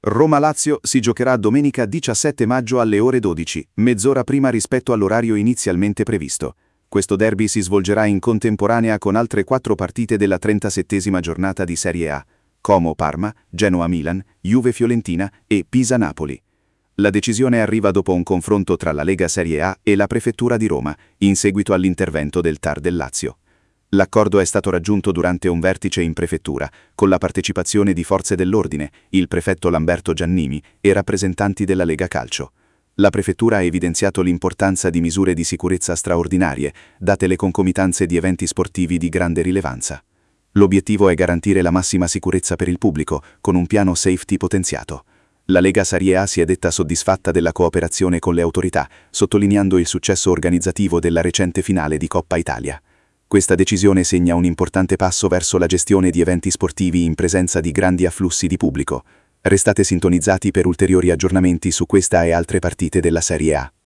Roma-Lazio si giocherà domenica 17 maggio alle ore 12, mezz'ora prima rispetto all'orario inizialmente previsto. Questo derby si svolgerà in contemporanea con altre 4 partite della 37esima giornata di Serie A: Como-Parma, Genoa-Milan, Juve-Fiorentina e Pisa-Napoli. La decisione arriva dopo un confronto tra la Lega Serie A e la Prefettura di Roma, in seguito all'intervento del TAR del Lazio. L'accordo è stato raggiunto durante un vertice in prefettura, con la partecipazione di forze dell'ordine, il prefetto Lamberto Giannini e rappresentanti della Lega Calcio. La prefettura ha evidenziato l'importanza di misure di sicurezza straordinarie, date le concomitanze di eventi sportivi di grande rilevanza. L'obiettivo è garantire la massima sicurezza per il pubblico, con un piano safety potenziato. La Lega Serie A si è detta soddisfatta della cooperazione con le autorità, sottolineando il successo organizzativo della recente finale di Coppa Italia. Questa decisione segna un importante passo verso la gestione di eventi sportivi in presenza di grandi afflussi di pubblico. Restate sintonizzati per ulteriori aggiornamenti su questa e altre partite della Serie A.